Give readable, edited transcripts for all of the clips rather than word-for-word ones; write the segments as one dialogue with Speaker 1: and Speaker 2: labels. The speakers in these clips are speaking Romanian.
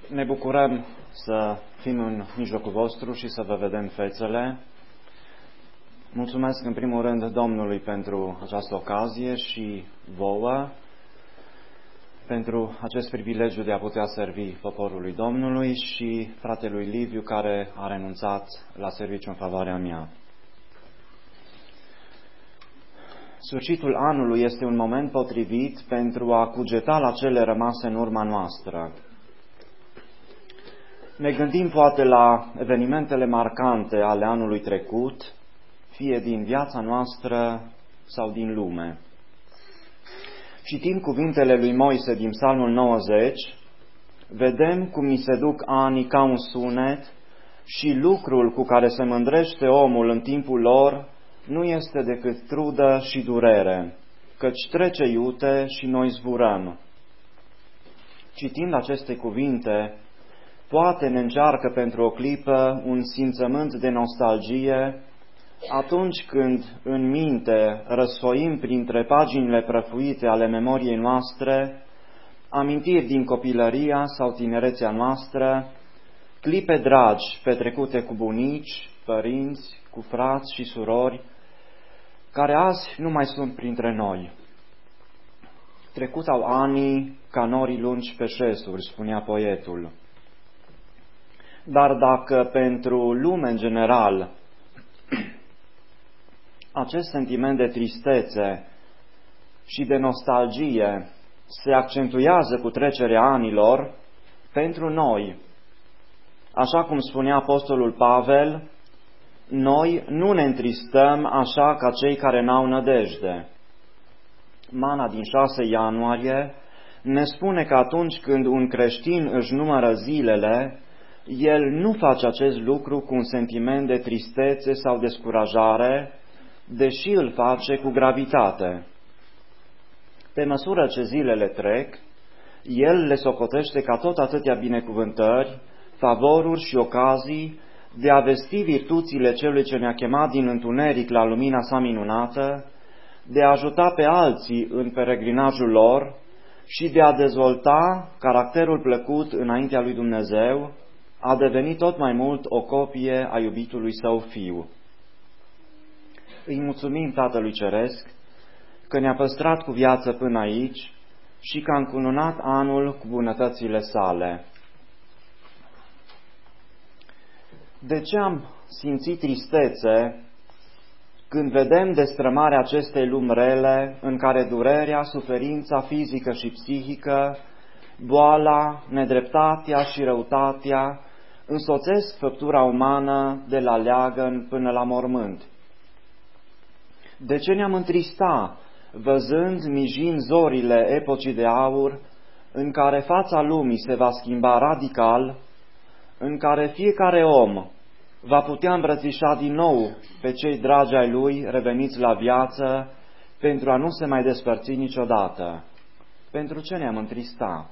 Speaker 1: Ne bucurăm să fim în mijlocul vostru și să vă vedem fețele. Mulțumesc în primul rând Domnului pentru această ocazie și vouă, pentru acest privilegiu de a putea servi poporului Domnului și fratelui Liviu care a renunțat la serviciu în favoarea mea. Sfârșitul anului este un moment potrivit pentru a cugeta la cele rămase în urma noastră. Ne gândim poate la evenimentele marcante ale anului trecut, fie din viața noastră sau din lume. Citim cuvintele lui Moise din Psalmul 90, vedem cum ni se duc anii ca un sunet și lucrul cu care se mândrește omul în timpul lor nu este decât trudă și durere, căci trece iute și noi zburăm. Citind aceste cuvinte, poate ne încearcă pentru o clipă un simțământ de nostalgie atunci când în minte răsfoim printre paginile prăfuite ale memoriei noastre amintiri din copilăria sau tinerețea noastră, clipe dragi petrecute cu bunici, părinți, cu frați și surori, care azi nu mai sunt printre noi. Trecut au anii ca norii lungi pe șesuri, spunea poetul. Dar dacă pentru lume în general acest sentiment de tristețe și de nostalgie se accentuează cu trecerea anilor, pentru noi, așa cum spunea apostolul Pavel, noi nu ne întristăm așa ca cei care n-au nădejde. Mana din 6 ianuarie ne spune că atunci când un creștin își numără zilele, el nu face acest lucru cu un sentiment de tristețe sau descurajare, deși îl face cu gravitate. Pe măsură ce zilele trec, el le socotește ca tot atâtea binecuvântări, favoruri și ocazii de a vesti virtuțile celui ce ne-a chemat din întuneric la lumina sa minunată, de a ajuta pe alții în peregrinajul lor și de a dezvolta caracterul plăcut înaintea lui Dumnezeu, a devenit tot mai mult o copie a iubitului său Fiu. Îi mulțumim Tatălui Ceresc că ne-a păstrat cu viață până aici și că a încununat anul cu bunătățile sale. De ce am simțit tristețe când vedem destrămarea acestei lumi rele în care durerea, suferința fizică și psihică, boala, nedreptatea și răutatea însoțesc făptura umană de la leagăn până la mormânt? De ce ne-am întristat văzând mijind zorile epocii de aur în care fața lumii se va schimba radical, în care fiecare om va putea îmbrățișa din nou pe cei dragi ai lui reveniți la viață pentru a nu se mai despărți niciodată? Pentru ce ne-am întristat?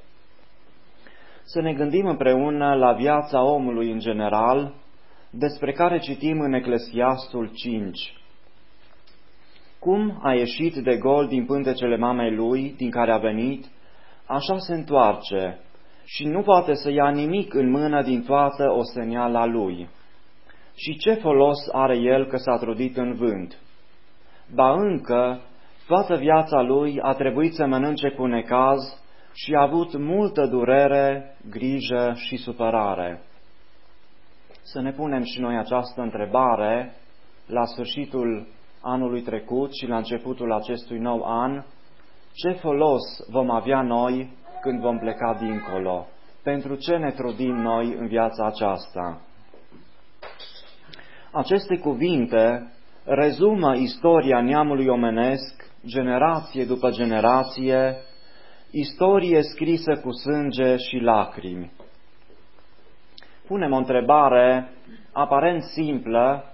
Speaker 1: Să ne gândim împreună la viața omului în general, despre care citim în Eclesiastul 5. Cum a ieșit de gol din pântecele mamei lui, din care a venit, așa se întoarce și nu poate să ia nimic în mână din toată osteneala lui. Și ce folos are el că s-a trudit în vânt? Ba încă, toată viața lui a trebuit să mănânce cu necaz și a avut multă durere, grijă și supărare. Să ne punem și noi această întrebare la sfârșitul anului trecut și la începutul acestui nou an: ce folos vom avea noi când vom pleca dincolo? Pentru ce ne trudim noi în viața aceasta? Aceste cuvinte rezumă istoria neamului omenesc, generație după generație, istorie scrisă cu sânge și lacrimi. Punem o întrebare aparent simplă,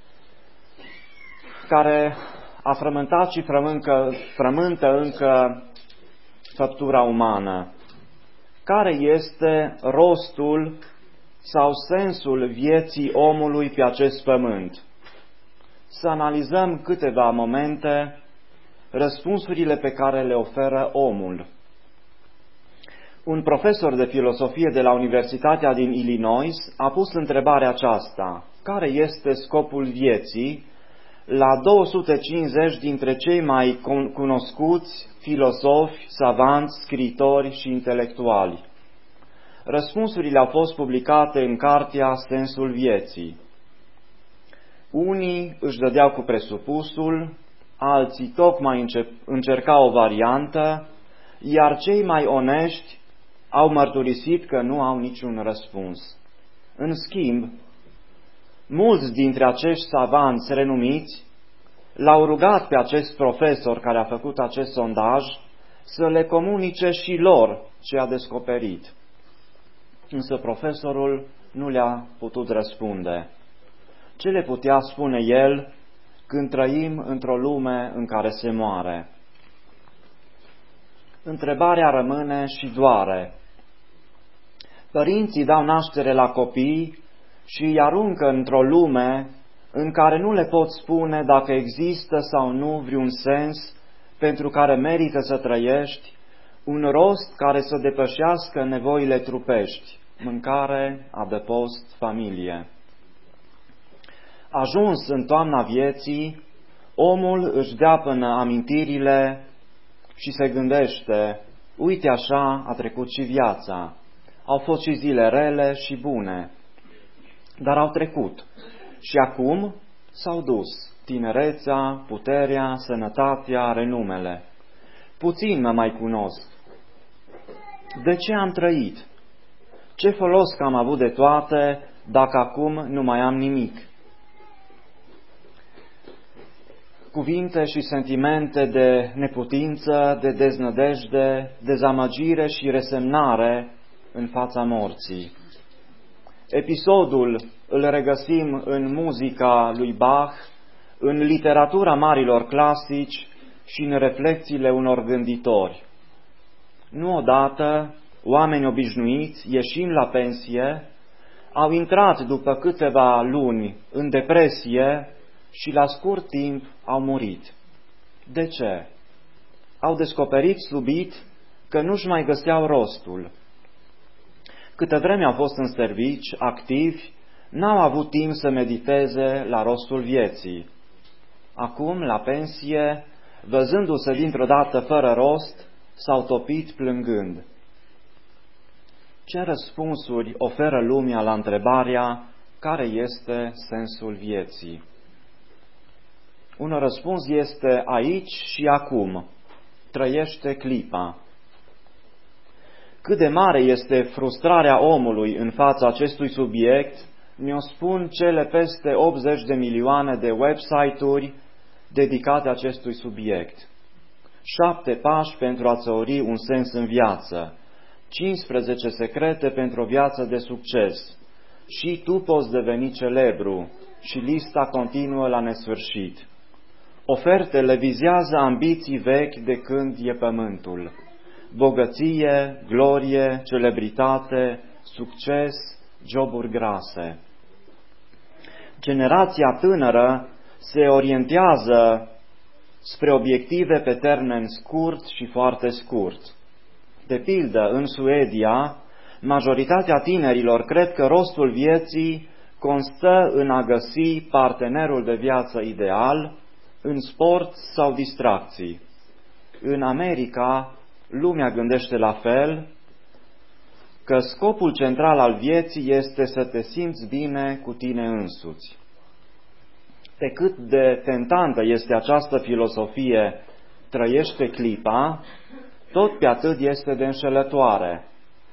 Speaker 1: care a frământat și frământă încă făptura umană. Care este rostul sau sensul vieții omului pe acest pământ? Să analizăm câteva momente răspunsurile pe care le oferă omul. Un profesor de filosofie de la Universitatea din Illinois a pus întrebarea aceasta: care este scopul vieții, la 250 dintre cei mai cunoscuți filosofi, savanți, scriitori și intelectuali. Răspunsurile au fost publicate în cartea Sensul vieții. Unii își dădeau cu presupusul, alții tocmai încercau o variantă, iar cei mai onești au mărturisit că nu au niciun răspuns. În schimb, mulți dintre acești savanți renumiți l-au rugat pe acest profesor care a făcut acest sondaj să le comunice și lor ce a descoperit. Însă profesorul nu le-a putut răspunde. Ce le putea spune el când trăim într-o lume în care se moare? Întrebarea rămâne și doare. Părinții dau naștere la copii și îi aruncă într-o lume în care nu le pot spune dacă există sau nu vreun sens pentru care merită să trăiești, un rost care să depășească nevoile trupești, mâncare, adăpost, familie. Ajuns în toamna vieții, omul își dea până amintirile și se gândește: uite așa a trecut și viața. Au fost și zile rele și bune, dar au trecut. Și acum s-au dus tinerețea, puterea, sănătatea, renumele. Puțin mă mai cunosc. De ce am trăit? Ce folos că am avut de toate dacă acum nu mai am nimic? Cuvinte și sentimente de neputință, de deznădejde, dezamăgire și resemnare în fața morții. Episodul îl regăsim în muzica lui Bach, în literatura marilor clasici și în reflexiile unor gânditori. Nu odată, oameni obișnuiți, ieșind la pensie, au intrat după câteva luni în depresie și la scurt timp au murit. De ce? Au descoperit slubit că nu-și mai găseau rostul. Câtă vreme au fost în servici, activi, n-au avut timp să mediteze la rostul vieții. Acum, la pensie, văzându-se dintr-o dată fără rost, s-au topit plângând. Ce răspunsuri oferă lumea la întrebarea care este sensul vieții? Un răspuns este aici și acum. Trăiește clipa. Cât de mare este frustrarea omului în fața acestui subiect, ne-o spun cele peste 80 de milioane de website-uri dedicate acestui subiect. 7 pași pentru a-ți ori un sens în viață, 15 secrete pentru o viață de succes. Și tu poți deveni celebru și lista continuă la nesfârșit. Ofertele vizează ambiții vechi de când e pământul. Bogăție, glorie, celebritate, succes, joburi grase. Generația tânără se orientează spre obiective pe termen scurt și foarte scurt. De pildă, în Suedia, majoritatea tinerilor cred că rostul vieții constă în a găsi partenerul de viață ideal, în sport sau distracții. În America, lumea gândește la fel, că scopul central al vieții este să te simți bine cu tine însuți. Pe cât de tentantă este această filosofie, trăiește clipa, tot pe atât este de înșelătoare.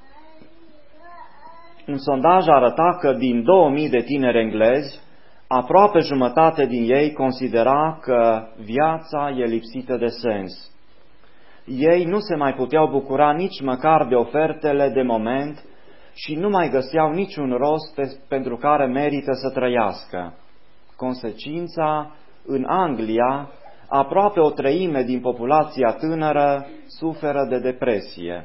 Speaker 1: Un sondaj arăta că din 2000 de tineri englezi, aproape jumătate din ei considera că viața e lipsită de sens. Ei nu se mai puteau bucura nici măcar de ofertele de moment și nu mai găseau niciun rost pentru care merită să trăiască. Consecința, în Anglia, aproape o treime din populația tânără suferă de depresie.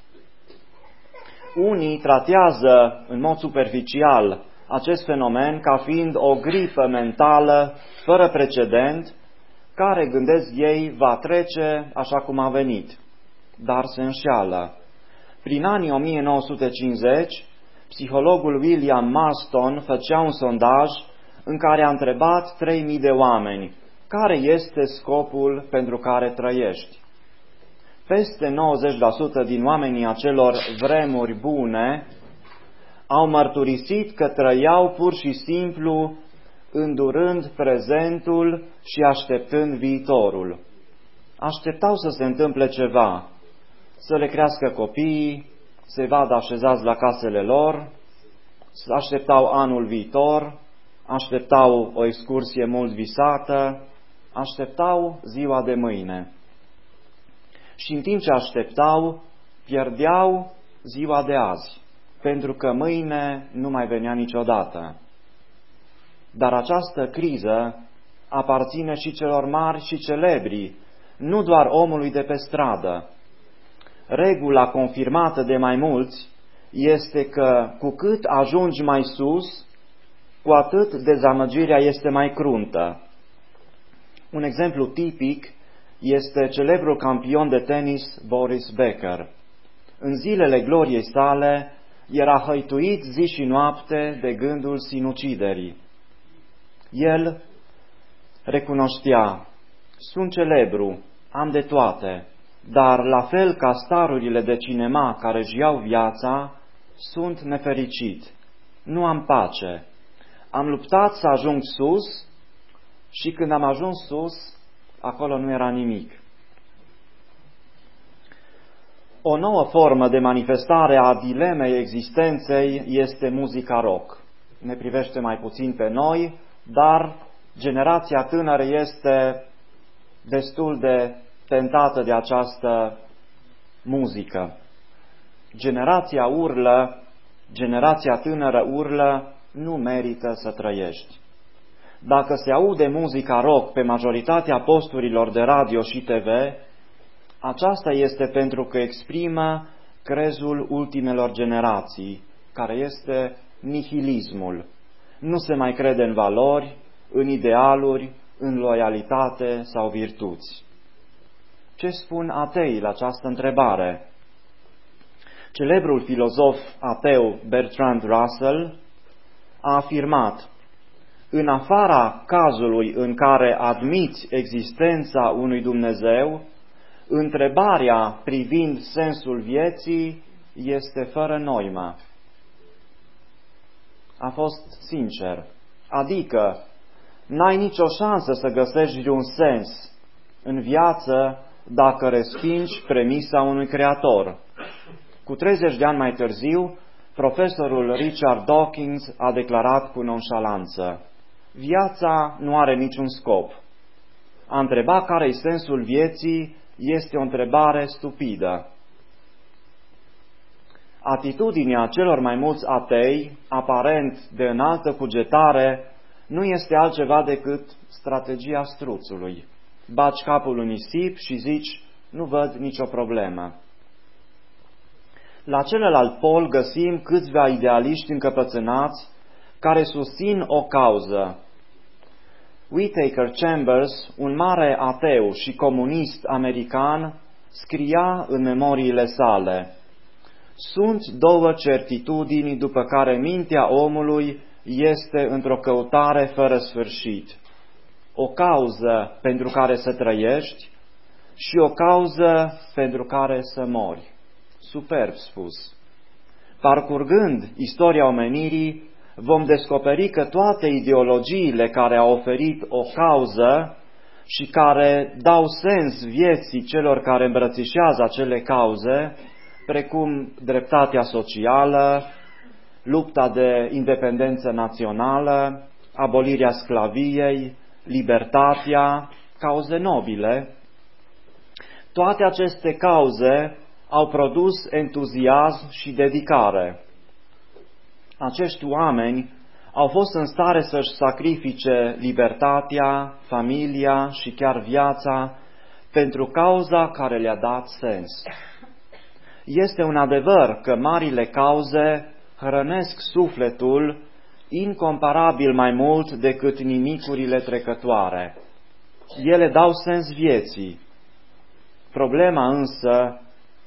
Speaker 1: Unii tratează în mod superficial acest fenomen ca fiind o gripă mentală fără precedent, care, gândesc ei, va trece așa cum a venit. Dar se înșeală. Prin anii 1950, psihologul William Marston făcea un sondaj în care a întrebat 3.000 de oameni: care este scopul pentru care trăiești? Peste 90% din oamenii acelor vremuri bune au mărturisit că trăiau pur și simplu îndurând prezentul și așteptând viitorul. Așteptau să se întâmple ceva, să le crească copiii, să-i vadă așezați la casele lor, așteptau anul viitor, așteptau o excursie mult visată, așteptau ziua de mâine. Și în timp ce așteptau, pierdeau ziua de azi, pentru că mâine nu mai venea niciodată. Dar această criză aparține și celor mari și celebri, nu doar omului de pe stradă. Regula confirmată de mai mulți este că cu cât ajungi mai sus, cu atât dezamăgirea este mai cruntă. Un exemplu tipic este celebrul campion de tenis Boris Becker. În zilele gloriei sale era hăituit zi și noapte de gândul sinuciderii. El recunoștea: sunt celebru, am de toate, dar la fel ca starurile de cinema care își iau viața, sunt nefericit, nu am pace. Am luptat să ajung sus și când am ajuns sus, acolo nu era nimic. O nouă formă de manifestare a dilemei existenței este muzica rock. Ne privește mai puțin pe noi, dar generația tânără este destul de tentată de această muzică. Generația tânără urlă: nu merită să trăiești. Dacă se aude muzica rock pe majoritatea posturilor de radio și TV, aceasta este pentru că exprimă crezul ultimelor generații, care este nihilismul. Nu se mai crede în valori, în idealuri, în loialitate sau virtuți. Ce spun ateii la această întrebare? Celebrul filozof ateu Bertrand Russell a afirmat: în afara cazului în care admiți existența unui Dumnezeu, întrebarea privind sensul vieții este fără noimă. A fost sincer, adică n-ai nicio șansă să găsești vreun sens în viață dacă respingi premisa unui creator. Cu 30 de ani mai târziu, profesorul Richard Dawkins a declarat cu nonșalanță: viața nu are niciun scop. A întreba care-i sensul vieții este o întrebare stupidă. Atitudinea celor mai mulți atei, aparent de înaltă cugetare, nu este altceva decât strategia struțului. Bagi capul în nisip și zici: nu văd nicio problemă. La celălalt pol găsim câțiva idealiști încăpățânați care susțin o cauză. Whittaker Chambers, un mare ateu și comunist american, scria în memoriile sale: sunt două certitudini după care mintea omului este într-o căutare fără sfârșit. O cauză pentru care să trăiești și o cauză pentru care să mori. Superb spus. Parcurgând istoria omenirii, vom descoperi că toate ideologiile care au oferit o cauză și care dau sens vieții celor care îmbrățișează acele cauze, precum dreptatea socială, lupta de independență națională, abolirea sclaviei, libertatea, cauze nobile, toate aceste cauze au produs entuziasm și dedicare. Acești oameni au fost în stare să-și sacrifice libertatea, familia și chiar viața pentru cauza care le-a dat sens. Este un adevăr că marile cauze hrănesc sufletul incomparabil mai mult decât nimicurile trecătoare. Ele dau sens vieții. Problema însă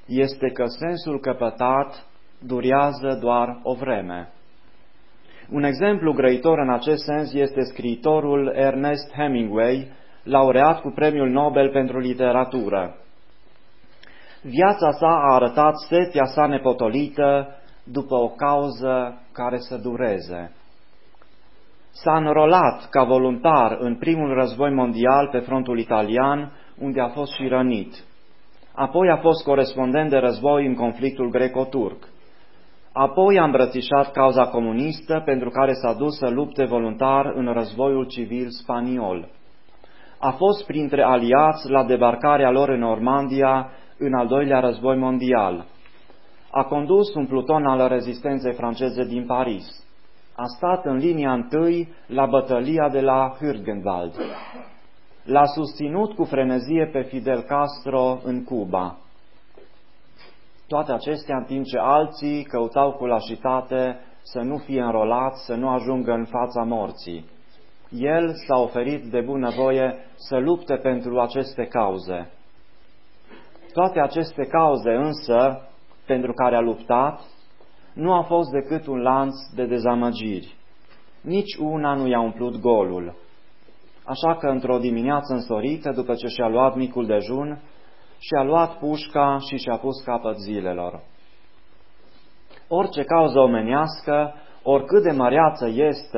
Speaker 1: este că sensul căpătat durează doar o vreme. Un exemplu grăitor în acest sens este scriitorul Ernest Hemingway, laureat cu Premiul Nobel pentru literatură. Viața sa a arătat setea sa nepotolită după o cauză care să dureze. S-a înrolat ca voluntar în primul război mondial pe frontul italian, unde a fost și rănit. Apoi a fost corespondent de război în conflictul greco-turc. Apoi a îmbrățișat cauza comunistă, pentru care s-a dus să lupte voluntar în războiul civil spaniol. A fost printre aliați la debarcarea lor în Normandia în al doilea război mondial. A condus un pluton al rezistenței franceze din Paris. A stat în linia întâi la bătălia de la Hürtgenwald. L-a susținut cu frenezie pe Fidel Castro în Cuba. Toate acestea în timp ce alții căutau cu lașitate să nu fie înrolați, să nu ajungă în fața morții. El s-a oferit de bunăvoie să lupte pentru aceste cauze. Toate aceste cauze însă, pentru care a luptat, nu a fost decât un lanț de dezamăgiri. Nici una nu i-a umplut golul. Așa că într-o dimineață însorită, după ce și-a luat micul dejun, și-a luat pușca și și-a pus capăt zilelor. Orice cauză omenească, oricât de măreață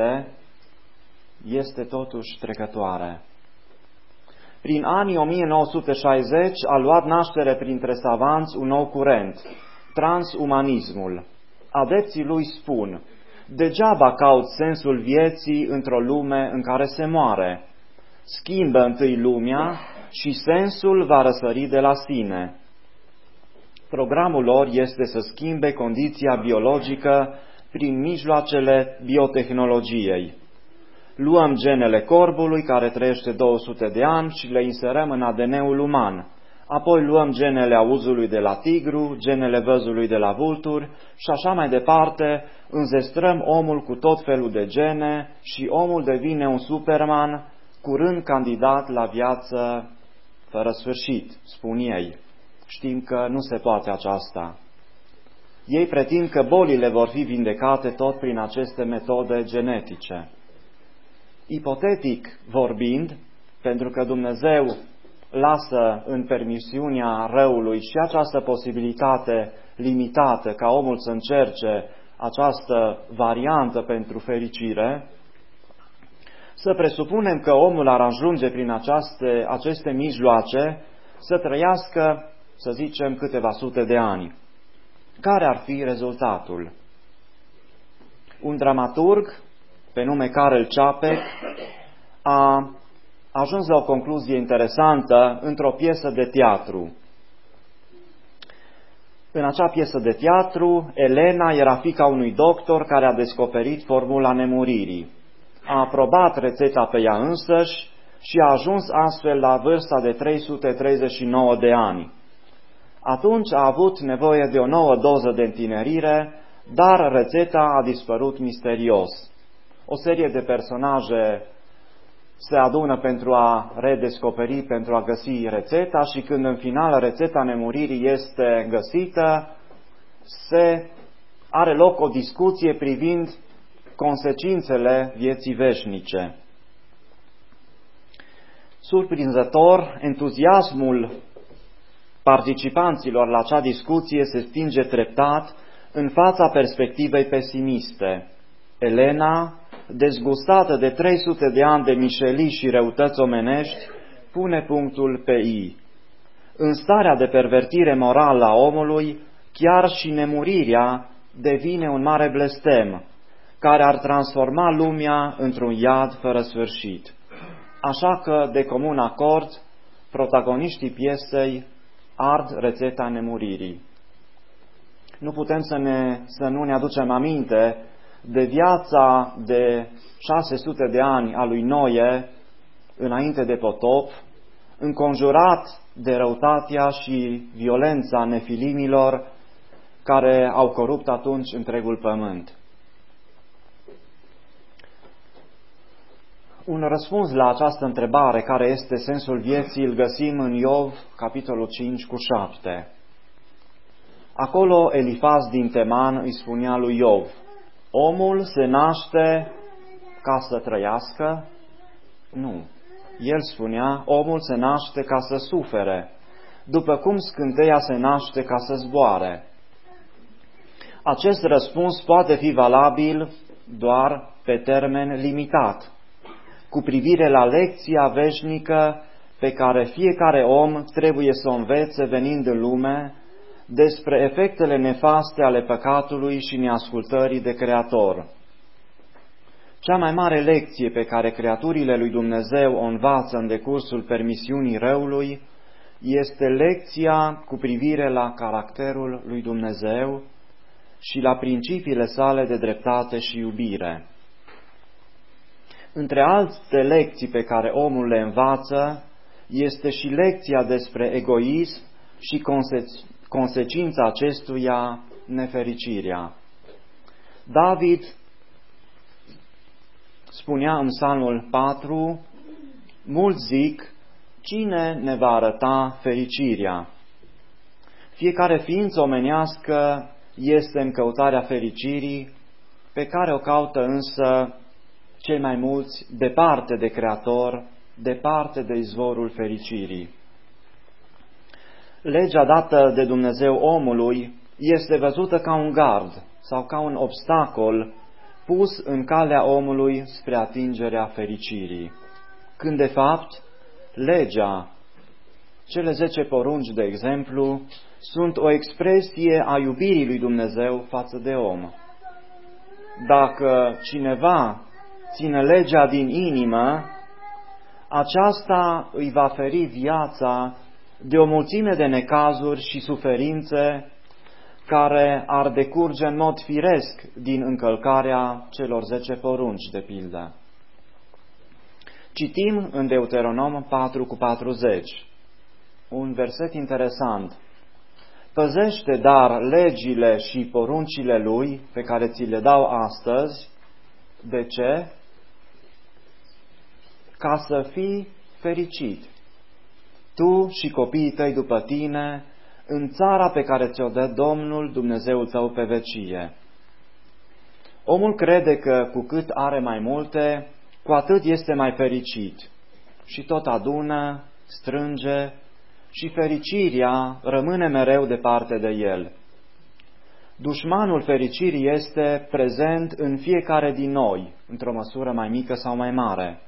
Speaker 1: este totuși trecătoare. Prin anii 1960 a luat naștere printre savanți un nou curent, transumanismul. Adepții lui spun: degeaba cauți sensul vieții într-o lume în care se moare. Schimbă întâi lumea și sensul va răsări de la sine. Programul lor este să schimbe condiția biologică prin mijloacele biotehnologiei. Luăm genele corbului, care trăiește 200 de ani, și le inserăm în ADN-ul uman. Apoi luăm genele auzului de la tigru, genele văzului de la vulturi și așa mai departe, înzestrăm omul cu tot felul de gene și omul devine un Superman, curând candidat la viață fără sfârșit, spun ei. Știm că nu se poate aceasta. Ei pretind că bolile vor fi vindecate tot prin aceste metode genetice. Ipotetic vorbind, pentru că Dumnezeu lasă în permisiunea răului și această posibilitate limitată ca omul să încerce această variantă pentru fericire, să presupunem că omul ar ajunge prin aceste mijloace să trăiască, să zicem, câteva sute de ani. Care ar fi rezultatul? Un dramaturg pe nume Karel Čapek a ajuns la o concluzie interesantă într-o piesă de teatru. În acea piesă de teatru, Elena era fiica unui doctor care a descoperit formula nemuririi. A aprobat rețeta pe ea însăși și a ajuns astfel la vârsta de 339 de ani. Atunci a avut nevoie de o nouă doză de întinerire, dar rețeta a dispărut misterios. O serie de personaje se adună pentru a redescoperi, pentru a găsi rețeta și când în final rețeta nemuririi este găsită, are loc o discuție privind consecințele vieții veșnice. Surprinzător, entuziasmul participanților la acea discuție se stinge treptat în fața perspectivei pesimiste. Elena, dezgustată de 300 de ani de mișelii și răutăți omenești, pune punctul pe I. În starea de pervertire morală a omului, chiar și nemurirea devine un mare blestem, care ar transforma lumea într-un iad fără sfârșit. Așa că, de comun acord, protagoniștii piesei ard rețeta nemuririi. Nu putem să nu ne aducem aminte de viața de 600 de ani a lui Noe, înainte de potop, înconjurat de răutatea și violența nefilimilor care au corupt atunci întregul pământ. Un răspuns la această întrebare, care este sensul vieții, îl găsim în Iov, capitolul 5 cu 7. Acolo Elifaz din Teman îi spunea lui Iov: omul se naște ca să trăiască? Nu. El spunea: omul se naște ca să sufere, după cum scânteia se naște ca să zboare. Acest răspuns poate fi valabil doar pe termen limitat, cu privire la lecția veșnică pe care fiecare om trebuie să o învețe venind în lume, despre efectele nefaste ale păcatului și neascultării de Creator. Cea mai mare lecție pe care creaturile lui Dumnezeu o învață în decursul permisiunii răului este lecția cu privire la caracterul lui Dumnezeu și la principiile sale de dreptate și iubire. Între alte lecții pe care omul le învață este și lecția despre egoism și consecința acestuia, nefericirea. David spunea în Psalmul 4: mulți zic, cine ne va arăta fericirea? Fiecare ființă omenească este în căutarea fericirii, pe care o caută însă cei mai mulți departe de Creator, departe de izvorul fericirii. Legea dată de Dumnezeu omului este văzută ca un gard sau ca un obstacol pus în calea omului spre atingerea fericirii, când de fapt legea, cele 10 porunci de exemplu, sunt o expresie a iubirii lui Dumnezeu față de om. Dacă cineva ține legea din inimă, aceasta îi va feri viața de o mulțime de necazuri și suferințe care ar decurge în mod firesc din încălcarea celor 10 porunci, de pildă. Citim în Deuteronom 4:40, un verset interesant. Păzește dar legile și poruncile lui pe care ți le dau astăzi. De ce? Ca să fii fericit, tu și copiii tăi după tine, în țara pe care ți-o dă Domnul Dumnezeul tău pe vecie. Omul crede că cu cât are mai multe, cu atât este mai fericit și tot adună, strânge și fericirea rămâne mereu departe de el. Dușmanul fericirii este prezent în fiecare din noi, într-o măsură mai mică sau mai mare.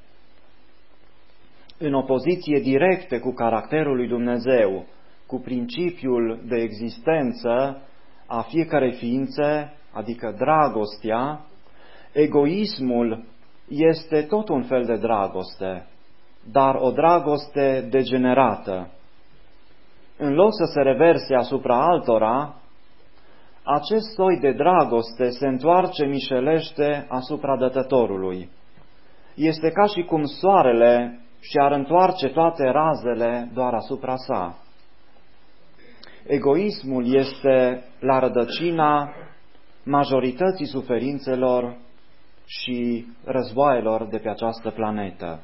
Speaker 1: În opoziție directă cu caracterul lui Dumnezeu, cu principiul de existență a fiecărei ființe, adică dragostea, egoismul este tot un fel de dragoste, dar o dragoste degenerată. În loc să se reverse asupra altora, acest soi de dragoste se întoarce mișelește asupra dătătorului. Este ca și cum soarele și-ar întoarce toate razele doar asupra sa. Egoismul este la rădăcina majorității suferințelor și războaielor de pe această planetă.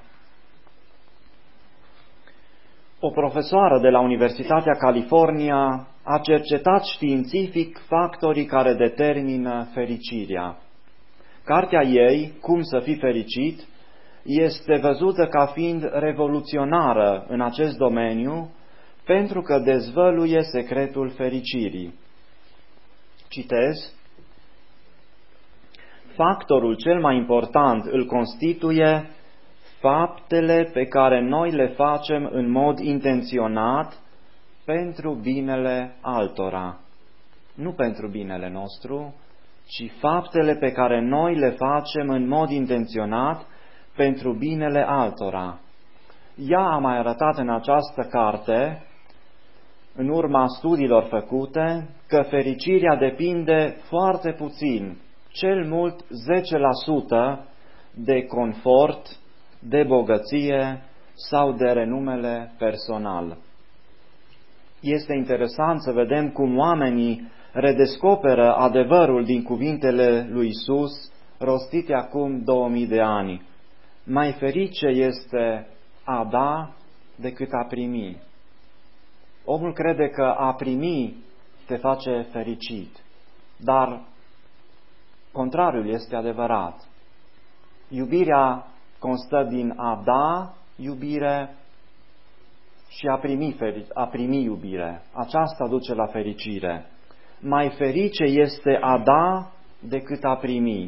Speaker 1: O profesoară de la Universitatea California a cercetat științific factorii care determină fericirea. Cartea ei, Cum să fii fericit, este văzută ca fiind revoluționară în acest domeniu pentru că dezvăluie secretul fericirii. Citez: factorul cel mai important îl constituie faptele pe care noi le facem în mod intenționat pentru binele altora. Nu pentru binele nostru, ci faptele pe care noi le facem în mod intenționat pentru binele altora. Ea a mai arătat în această carte, în urma studiilor făcute, că fericirea depinde foarte puțin, cel mult 10%, de confort, de bogăție sau de renumele personal. Este interesant să vedem cum oamenii redescoperă adevărul din cuvintele lui Iisus rostite acum 2000 de ani. Mai ferice este a da decât a primi. Omul crede că a primi te face fericit. Dar contrariul este adevărat. Iubirea constă din a da iubire și a primi iubire. Aceasta duce la fericire. Mai ferice este a da decât a primi.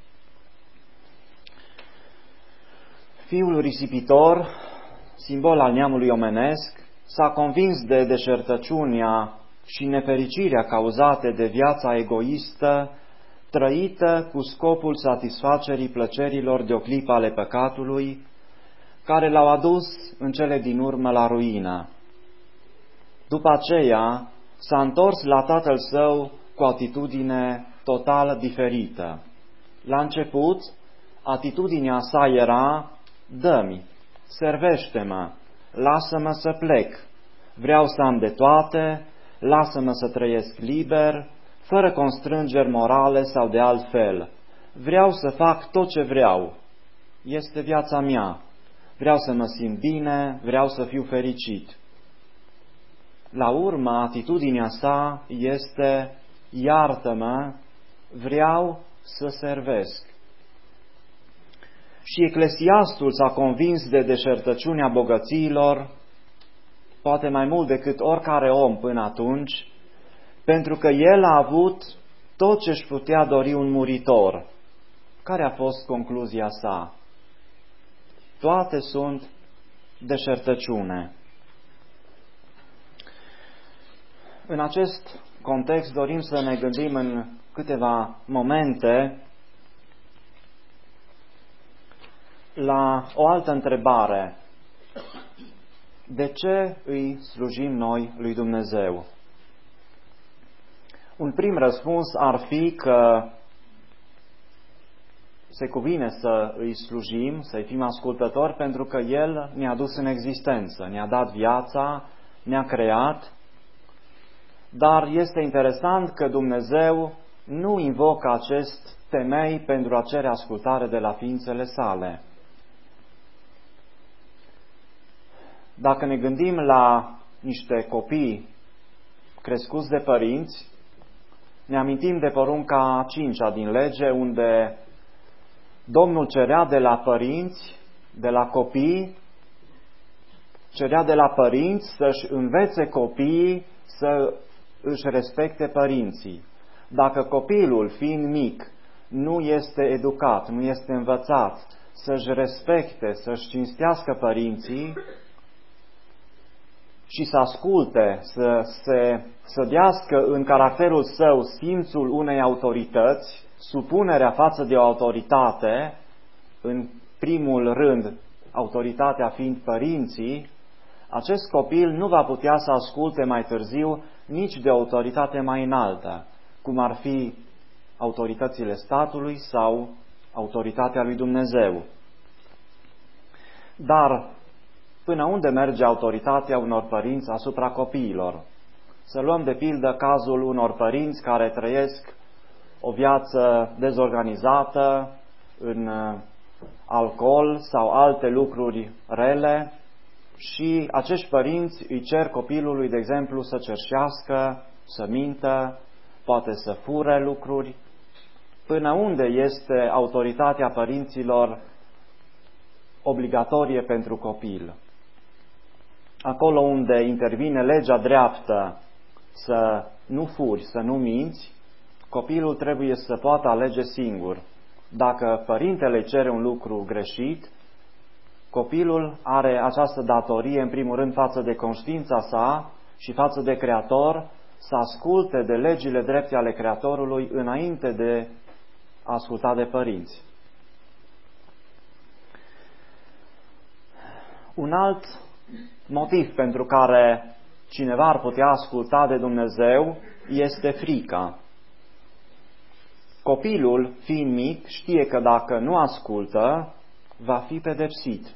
Speaker 1: Fiul risipitor, simbol al neamului omenesc, s-a convins de deșertăciunea și nefericirea cauzate de viața egoistă, trăită cu scopul satisfacerii plăcerilor de o clipă ale păcatului, care l-au adus în cele din urmă la ruină. După aceea, s-a întors la tatăl său cu o atitudine total diferită. La început, atitudinea sa era: dă-mi, servește-mă, lasă-mă să plec, vreau să am de toate, lasă-mă să trăiesc liber, fără constrângeri morale sau de altfel. Vreau să fac tot ce vreau, este viața mea, vreau să mă simt bine, vreau să fiu fericit. La urmă, atitudinea sa este: iartă-mă, vreau să servesc. Și Eclesiastul s-a convins de deșertăciunea bogățiilor, poate mai mult decât oricare om până atunci, pentru că el a avut tot ce își putea dori un muritor. Care a fost concluzia sa? Toate sunt deșertăciune. În acest context dorim să ne gândim în câteva momente la o altă întrebare. De ce îi slujim noi lui Dumnezeu? Un prim răspuns ar fi că se cuvine să îi slujim, să-i fim ascultători, pentru că El ne-a dus în existență, ne-a dat viața, ne-a creat, dar este interesant că Dumnezeu nu invocă acest temei pentru a cere ascultare de la ființele sale. Dacă ne gândim la niște copii crescuți de părinți, ne amintim de porunca a 5-a din lege, unde Domnul cerea de la părinți, de la copii, cerea de la părinți să-și învețe copiii să își respecte părinții. Dacă copilul, fiind mic, nu este educat, nu este învățat să-și respecte, să-și cinstească părinții și să asculte, să dească în caracterul său simțul unei autorități, supunerea față de o autoritate, în primul rând autoritatea fiind părinții, acest copil nu va putea să asculte mai târziu nici de autoritate mai înaltă, cum ar fi autoritățile statului sau autoritatea lui Dumnezeu. Dar până unde merge autoritatea unor părinți asupra copiilor? Să luăm de pildă cazul unor părinți care trăiesc o viață dezorganizată în alcool sau alte lucruri rele și acești părinți îi cer copilului, de exemplu, să cerșească, să mintă, poate să fure lucruri. Până unde este autoritatea părinților obligatorie pentru copil? Acolo unde intervine legea dreaptă să nu furi, să nu minți, copilul trebuie să poată alege singur. Dacă părintele cere un lucru greșit, copilul are această datorie, în primul rând, față de conștiința sa și față de Creator, să asculte de legile drepte ale Creatorului înainte de a asculta de părinți. Un alt motiv pentru care cineva ar putea asculta de Dumnezeu este frica. Copilul, fiind mic, știe că dacă nu ascultă, va fi pedepsit.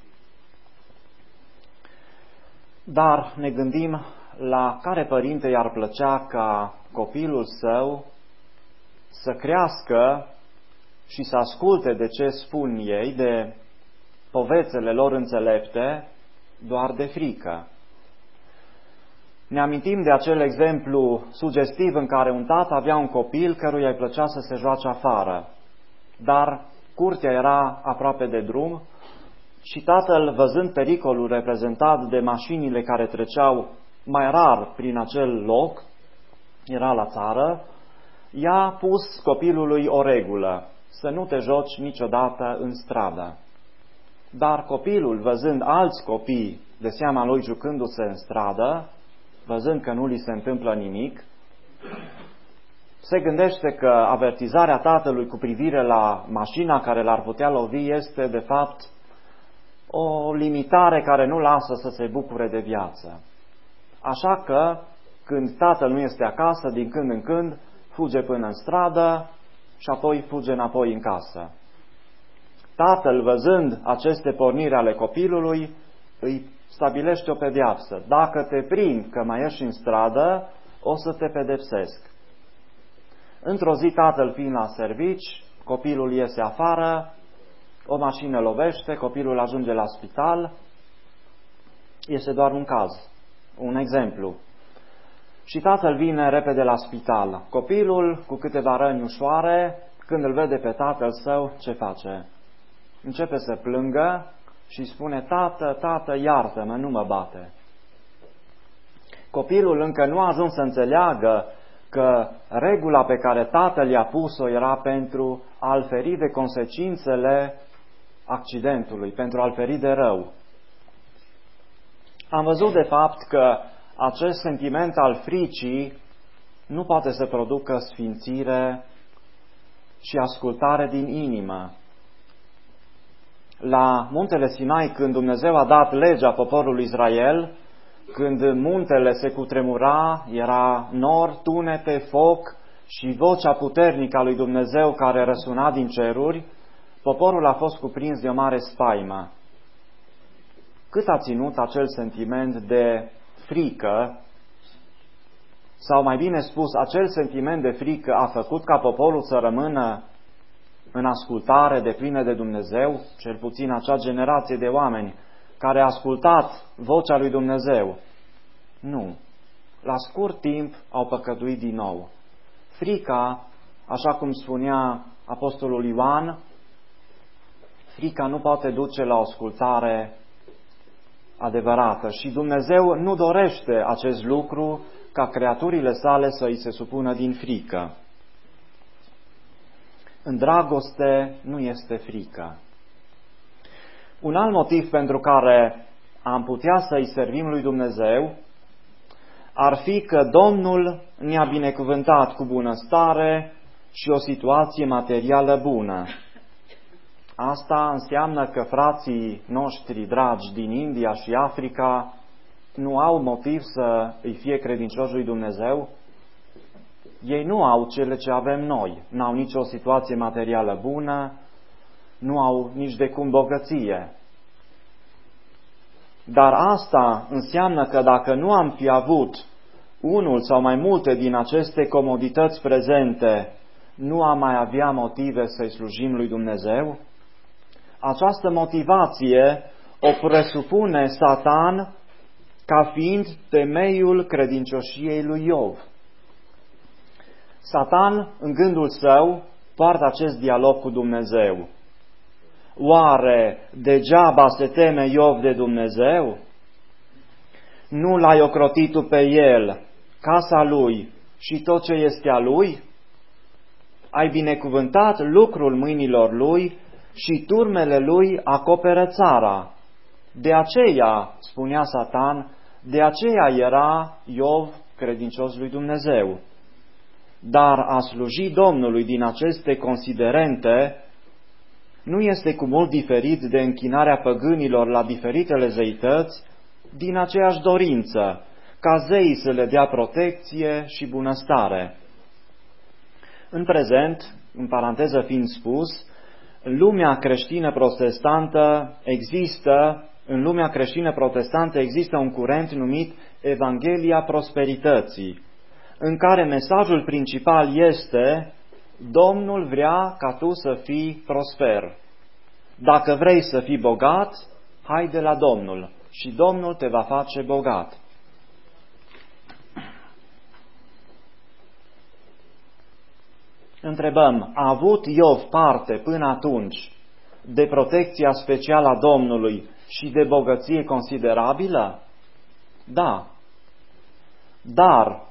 Speaker 1: Dar ne gândim la care părinte i-ar plăcea ca copilul său să crească și să asculte de ce spun ei, de povețele lor înțelepte, doar de frică. Ne amintim de acel exemplu sugestiv în care un tată avea un copil căruia îi plăcea să se joace afară, dar curtea era aproape de drum și tatăl, văzând pericolul reprezentat de mașinile care treceau mai rar prin acel loc, era la țară, i-a pus copilului o regulă: să nu te joci niciodată în stradă. Dar copilul, văzând alți copii de seama lui jucându-se în stradă, văzând că nu li se întâmplă nimic, se gândește că avertizarea tatălui cu privire la mașina care l-ar putea lovi este, de fapt, o limitare care nu lasă să se bucure de viață. Așa că, când tatăl nu este acasă, din când în când, fuge până în stradă și apoi fuge înapoi în casă. Tatăl, văzând aceste porniri ale copilului, îi stabilește o pedeapsă: dacă te prind că mai ești în stradă, o să te pedepsesc. Într-o zi, tatăl fiind la servici, copilul iese afară, o mașină lovește, copilul ajunge la spital. Este doar un caz, un exemplu. Și tatăl vine repede la spital. Copilul, cu câteva răni ușoare, când îl vede pe tatăl său, ce face? Începe să plângă și spune: tată, tată, iartă-mă, nu mă bate. Copilul încă nu a ajuns să înțeleagă că regula pe care tatăl i-a pus-o era pentru a-l feri de consecințele accidentului, pentru a-l feri de rău. Am văzut de fapt că acest sentiment al fricii nu poate să producă sfințire și ascultare din inimă. La muntele Sinai, când Dumnezeu a dat legea poporului Israel, când muntele se cutremura, era nor, tunete, foc și vocea puternică a lui Dumnezeu care răsuna din ceruri, poporul a fost cuprins de o mare spaimă. Cât a ținut acel sentiment de frică, sau mai bine spus, acel sentiment de frică a făcut ca poporul să rămână în ascultare deplină de Dumnezeu, cel puțin acea generație de oameni care a ascultat vocea lui Dumnezeu? Nu. La scurt timp au păcătuit din nou. Frica, așa cum spunea apostolul Ioan, frica nu poate duce la o ascultare adevărată și Dumnezeu nu dorește acest lucru, ca creaturile sale să îi se supună din frică. În dragoste nu este frică. Un alt motiv pentru care am putea să-i servim lui Dumnezeu ar fi că Domnul ne-a binecuvântat cu bunăstare și o situație materială bună. Asta înseamnă că frații noștri dragi din India și Africa nu au motiv să îi fie credincioși lui Dumnezeu. Ei nu au cele ce avem noi, nu au nicio situație materială bună, nu au nici de cum bogăție. Dar asta înseamnă că dacă nu am fi avut unul sau mai multe din aceste comodități prezente, nu am mai avea motive să-i slujim lui Dumnezeu? Această motivație o presupune Satan ca fiind temeiul credincioșiei lui Iov. Satan, în gândul său, poartă acest dialog cu Dumnezeu. Oare degeaba se teme Iov de Dumnezeu? Nu l-ai ocrotit tu pe el, casa lui și tot ce este a lui? Ai binecuvântat lucrul mâinilor lui și turmele lui acoperă țara. De aceea, spunea Satan, de aceea era Iov credincios lui Dumnezeu. Dar a sluji Domnului din aceste considerente nu este cu mult diferit de închinarea păgânilor la diferitele zeități din aceeași dorință, ca zeii să le dea protecție și bunăstare. În prezent, în paranteză fiind spus, în lumea creștină protestantă există un curent numit Evanghelia Prosperității, în care mesajul principal este: Domnul vrea ca tu să fii prosper. Dacă vrei să fii bogat, haide la Domnul și Domnul te va face bogat. întrebăm, a avut Iov parte până atunci de protecția specială a Domnului și de bogăție considerabilă? Da. Dar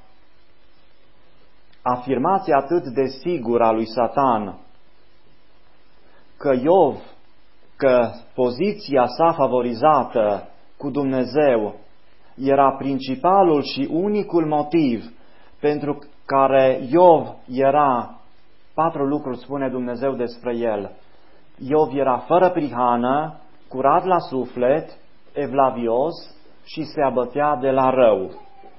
Speaker 1: afirmația atât de sigură a lui Satan că poziția sa favorizată cu Dumnezeu era principalul și unicul motiv pentru care Iov era, 4 lucruri spune Dumnezeu despre el. Iov era fără prihană, curat la suflet, evlavios și se abătea de la rău.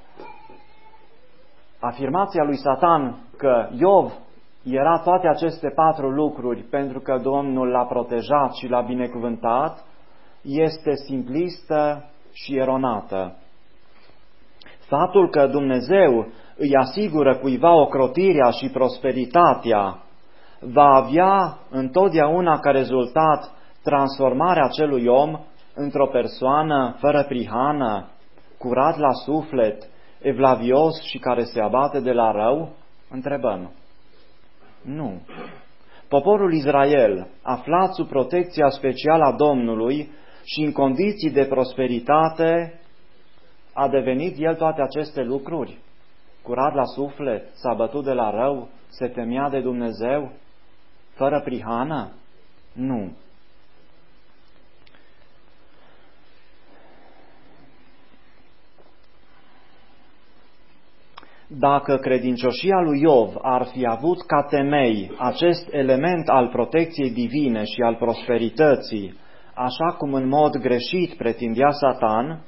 Speaker 1: Afirmația lui Satan că Iov era toate aceste 4 lucruri pentru că Domnul l-a protejat și l-a binecuvântat este simplistă și eronată. Faptul că Dumnezeu îi asigură cuiva ocrotirea și prosperitatea va avea întotdeauna ca rezultat transformarea acelui om într-o persoană fără prihană, curat la suflet, evlavios și care se abate de la rău? Întrebăm. Nu. Poporul Israel, aflat sub protecția specială a Domnului și în condiții de prosperitate, a devenit el toate aceste lucruri? Curat la suflet, s-a bătut de la rău, se temea de Dumnezeu, fără prihană? Nu. Dacă credincioșia lui Iov ar fi avut ca temei acest element al protecției divine și al prosperității, așa cum în mod greșit pretindea Satan,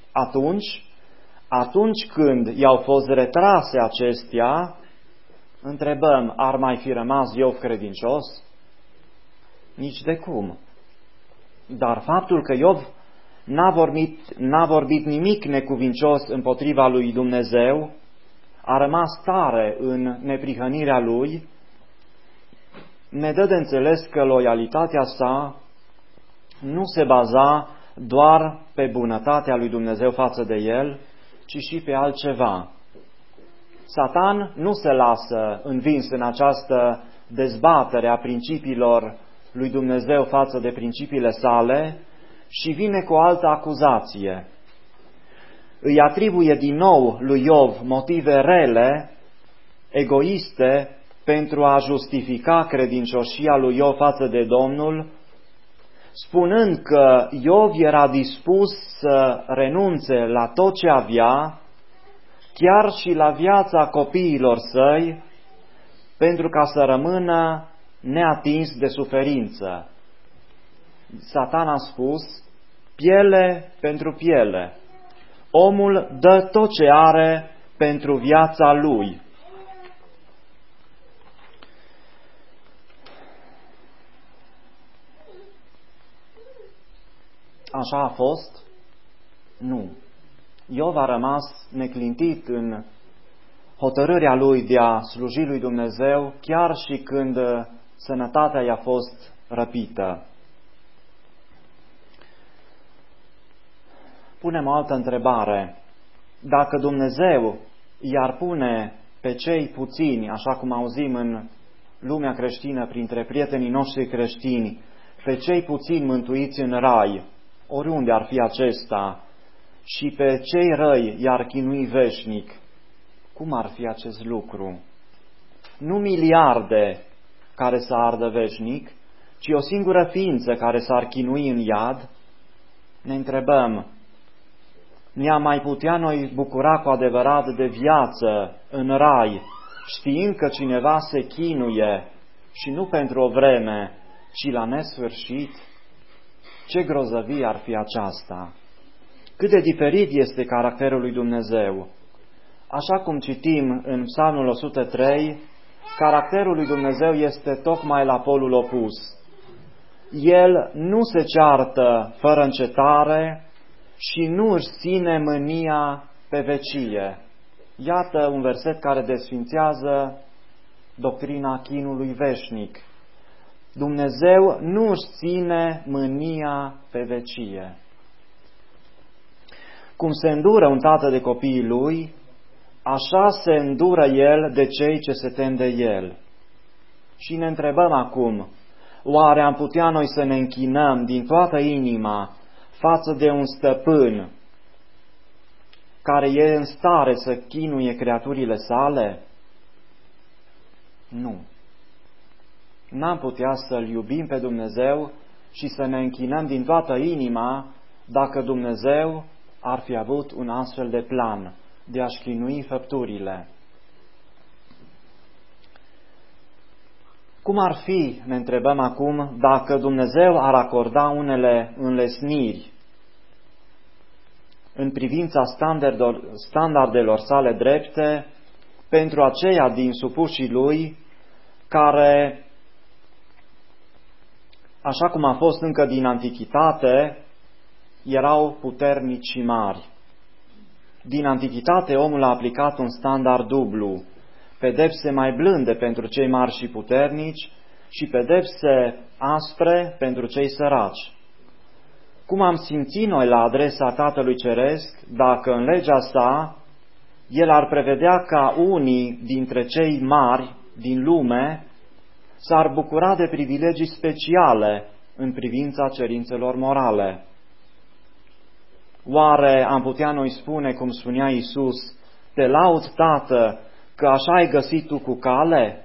Speaker 1: atunci când i-au fost retrase acestea, întrebăm, ar mai fi rămas Iov credincios? Nici de cum. Dar faptul că Iov n-a vorbit nimic necuvincios împotriva lui Dumnezeu, a rămas tare în neprihănirea lui, ne dă de înțeles că loialitatea sa nu se baza doar pe bunătatea lui Dumnezeu față de el, ci și pe altceva. Satan nu se lasă învins în această dezbatere a principiilor lui Dumnezeu față de principiile sale și vine cu o altă acuzație. Îi atribuie din nou lui Iov motive rele, egoiste, pentru a justifica credincioșia lui Iov față de Domnul, spunând că Iov era dispus să renunțe la tot ce avea, chiar și la viața copiilor săi, pentru ca să rămână neatins de suferință. Satan a spus, piele pentru piele. Omul dă tot ce are pentru viața lui. Așa a fost? Nu. Iov a rămas neclintit în hotărârea lui de a sluji lui Dumnezeu, chiar și când sănătatea i-a fost răpită. Punem o altă întrebare. Dacă Dumnezeu i-ar pune pe cei puțini, așa cum auzim în lumea creștină, printre prietenii noștri creștini, pe cei puțini mântuiți în rai, oriunde ar fi acesta, și pe cei răi i-ar chinui veșnic, cum ar fi acest lucru? Nu miliarde care să ardă veșnic, ci o singură ființă care s-ar chinui în iad? Ne întrebăm, ne-am mai putea noi bucura cu adevărat de viață în rai, știind că cineva se chinuie și nu pentru o vreme, ci la nesfârșit? Ce grozăvie ar fi aceasta! Cât de diferit este caracterul lui Dumnezeu! Așa cum citim în Psalmul 103, caracterul lui Dumnezeu este tocmai la polul opus. El nu se ceartă fără încetare și nu își ține mânia pe vecie. Iată un verset care desfințează doctrina chinului veșnic. Dumnezeu nu își ține mânia pe vecie. Cum se îndură un tată de copiii lui, așa se îndură el de cei ce se tem de el. Și ne întrebăm acum, oare am putea noi să ne închinăm din toată inima față de un stăpân care e în stare să chinuie creaturile sale? Nu. N-am putea să-L iubim pe Dumnezeu și să ne închinăm din toată inima dacă Dumnezeu ar fi avut un astfel de plan de a-și chinui făpturile. Cum ar fi, ne întrebăm acum, dacă Dumnezeu ar acorda unele înlesniri în privința standardelor sale drepte pentru aceia din supușii Lui care, așa cum a fost încă din antichitate, erau puternici și mari. Din antichitate omul a aplicat un standard dublu, pedepse mai blânde pentru cei mari și puternici și pedepse aspre pentru cei săraci. Cum am simțit noi la adresa Tatălui Ceresc dacă în legea sa El ar prevedea ca unii dintre cei mari din lume s-ar bucura de privilegii speciale în privința cerințelor morale? Oare am putea noi spune, cum spunea Iisus, te laud, Tată, că așa ai găsit tu cu cale?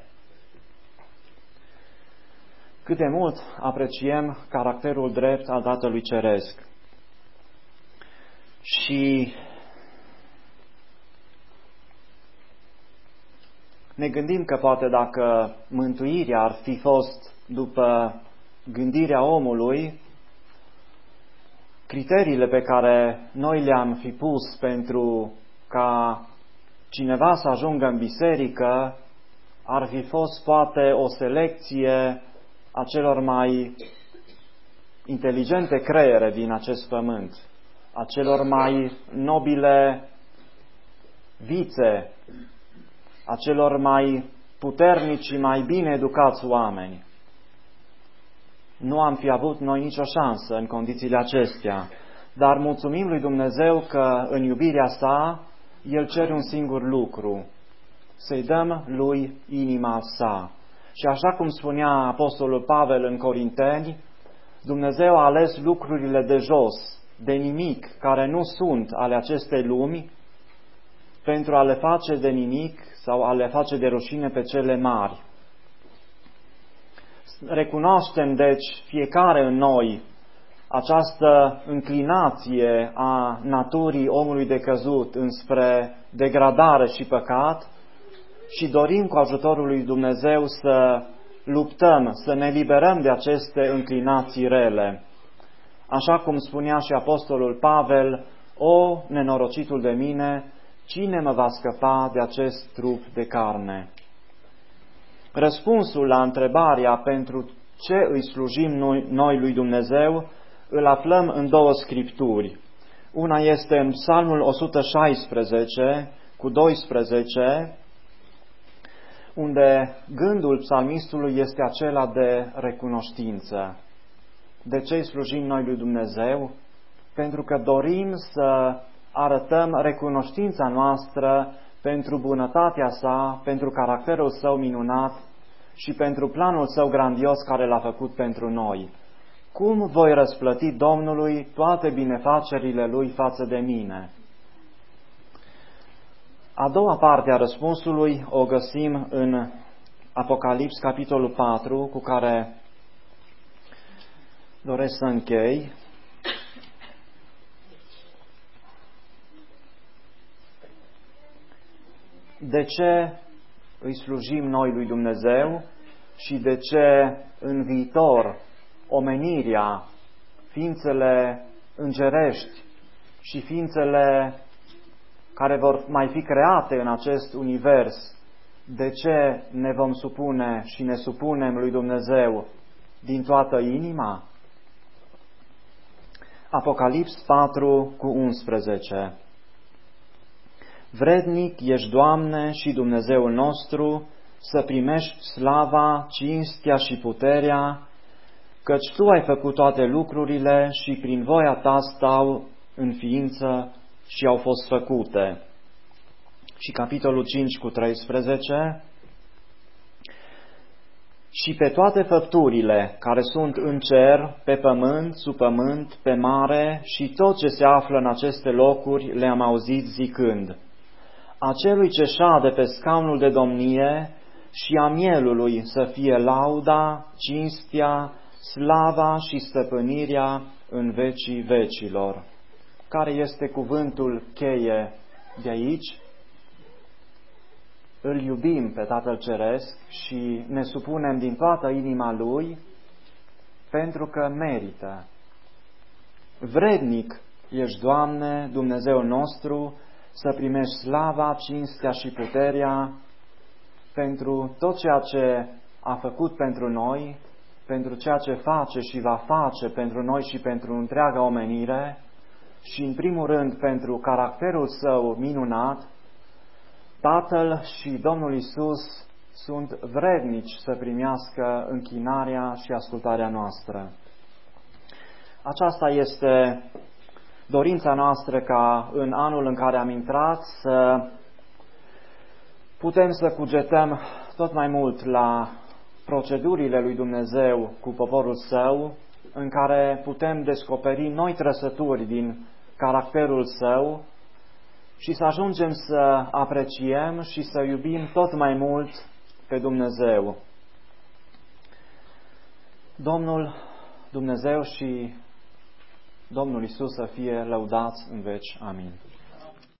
Speaker 1: Cât de mult apreciem caracterul drept al Tatălui Ceresc. Și ne gândim că poate dacă mântuirea ar fi fost după gândirea omului, criteriile pe care noi le-am fi pus pentru ca cineva să ajungă în biserică ar fi fost poate o selecție a celor mai inteligente creiere din acest pământ, a celor mai nobile vițe, a celor mai puternici și mai bine educați oameni. Nu am fi avut noi nicio șansă în condițiile acestea, dar mulțumim lui Dumnezeu că în iubirea sa El cere un singur lucru, să-i dăm lui inima sa. Și așa cum spunea Apostolul Pavel în Corinteni, Dumnezeu a ales lucrurile de jos, de nimic, care nu sunt ale acestei lumi, pentru a le face de nimic sau a le face de rușine pe cele mari. Recunoaștem, deci, fiecare în noi această înclinație a naturii omului decăzut înspre degradare și păcat și dorim cu ajutorul lui Dumnezeu să luptăm, să ne liberăm de aceste înclinații rele. Așa cum spunea și Apostolul Pavel, o, nenorocitul de mine, cine mă va scăpa de acest trup de carne? Răspunsul la întrebarea pentru ce îi slujim noi lui Dumnezeu îl aflăm în două scripturi. Una este în Psalmul 116 cu 12, unde gândul psalmistului este acela de recunoștință. De ce îi slujim noi lui Dumnezeu? Pentru că dorim să arătăm recunoștința noastră pentru bunătatea sa, pentru caracterul său minunat și pentru planul său grandios care l-a făcut pentru noi. Cum voi răsplăti Domnului toate binefacerile Lui față de mine? A doua parte a răspunsului o găsim în Apocalips, capitolul 4, cu care doresc să închei. De ce îi slujim noi lui Dumnezeu și de ce în viitor omenirea, ființele îngerești și ființele care vor mai fi create în acest univers, de ce ne vom supune și ne supunem lui Dumnezeu din toată inima? Apocalips 4 cu 11. Vrednic ești, Doamne și Dumnezeul nostru, să primești slava, cinstea și puterea, căci Tu ai făcut toate lucrurile și prin voia Ta stau în ființă și au fost făcute. Și capitolul 5 cu 13. și pe toate făpturile care sunt în cer, pe pământ, sub pământ, pe mare și tot ce se află în aceste locuri le-am auzit zicând: Acelui ce șade pe scaunul de domnie și a Mielului să fie lauda, cinstea, slava și stăpânirea în vecii vecilor. Care este cuvântul cheie de aici? Îl iubim pe Tatăl Ceresc și ne supunem din toată inima Lui pentru că merită. Vrednic ești, Doamne, Dumnezeul nostru, să primești slava, cinstea și puterea pentru tot ceea ce a făcut pentru noi, pentru ceea ce face și va face pentru noi și pentru întreaga omenire și, în primul rând, pentru caracterul Său minunat. Tatăl și Domnul Iisus sunt vrednici să primească închinarea și ascultarea noastră. Aceasta este dorința noastră, ca în anul în care am intrat să putem să cugetăm tot mai mult la procedurile lui Dumnezeu cu poporul Său, în care putem descoperi noi trăsături din caracterul Său și să ajungem să apreciem și să iubim tot mai mult pe Dumnezeu. Domnul Dumnezeu și Domnul Iisus să fie lăudați în veci. Amin.